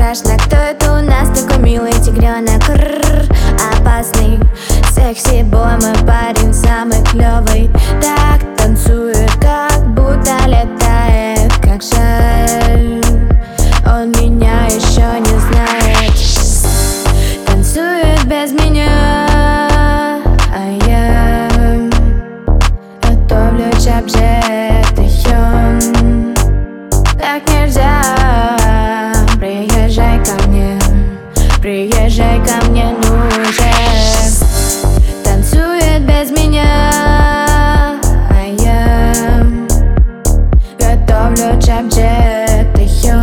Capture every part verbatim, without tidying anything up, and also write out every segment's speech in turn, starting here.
страшно. Кто это у нас такой милый тигренок? Рррр, опасный, секси-бой, мой парень самый клёвый. Так танцует, как будто летает. Как жаль, он меня еще не знает. Танцует без меня, а я готовлю чапжет еще. Так нельзя, приезжай ко мне, приезжай ко мне, ну уже. Танцует без меня, а я готовлю чапжет еще.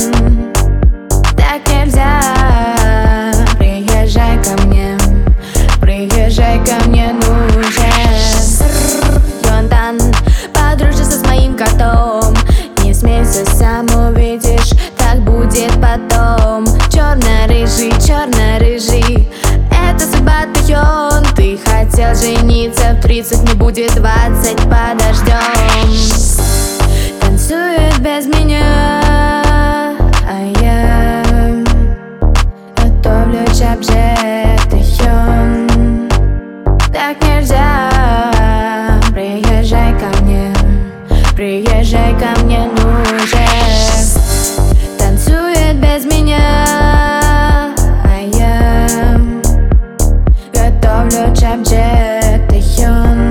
Так нельзя, приезжай ко мне, приезжай ко мне, ну уже. Йондан, подружишься с моим котом. Не смейся, сам увидишь, так будет потом. Черно-рыжий, черно-рыжий, это судьба Тайон. Ты хотел жениться в тридцать, мне будет двадцать, подождем. Танцует без меня, а я готовлю чапжет еще. Так нельзя, приезжай ко мне, приезжай ко мне, ну уже. Танцует без меня, а я готовлю чапжет еще.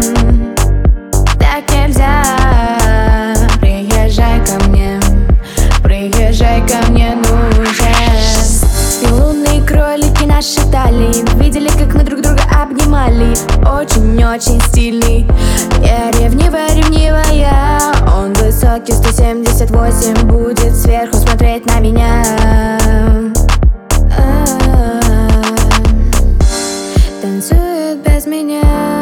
Так нельзя, приезжай ко мне, приезжай ко мне, ну уже. И лунные кролики наши талии видели, как мы друг друга обнимали. Очень-очень стильный, я ревнивая, ревнивая. Он высокий, сто семьдесят восемь, будет сверху смотреть на меня. Танцует без меня,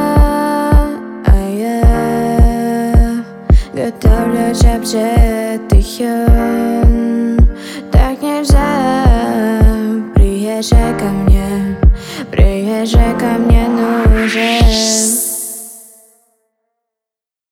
а я готовлю чапжет еще. Так нельзя, приезжай ко мне, приезжай ко мне, ну уже.